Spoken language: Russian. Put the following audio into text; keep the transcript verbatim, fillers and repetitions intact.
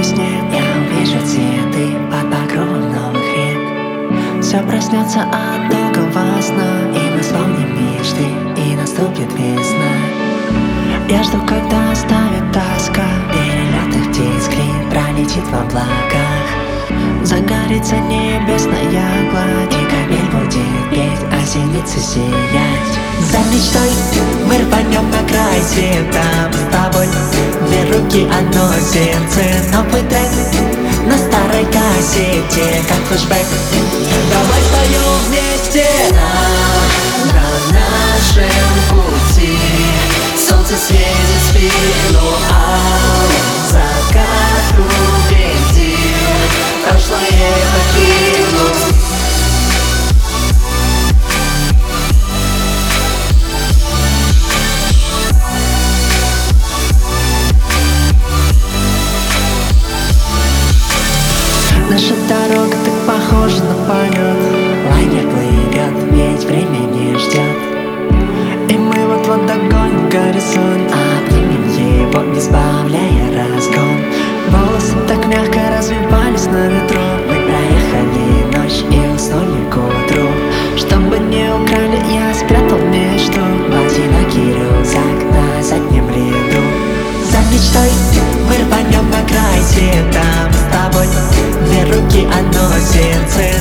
сне я увижу цветы под покровом новых рек. Все проснется от долгого сна, и мы вспомним мечты, и наступит весна. Я жду, когда оставит тоска, перелетных птиц клин пролетит в облаках. Загорится небесная гладь, и капель будет петь, а синицы сиять. За мечтой мы рванем на край света, мы с тобой две руки, одно сердце. Новый трек на старой кассете, как флешбэк. Давай споем вместе. На, на нашем пути солнце светит в спину, а закат убедит прошлое покинуть. Наша дорога так похожа на полет, лайнер плывет, ведь время не ждет. И мы вот-вот догоним горизонт, обнимем его, не сбавляя разгон. Волосы так мягко развивались на ветру, мы проехали ночь и уснули к утру. Чтобы не украли, я спрятал мечту в одинокий рюкзак на заднем ряду. За мечтой мы рванем на край света, мы с тобой две руки, одно сердце.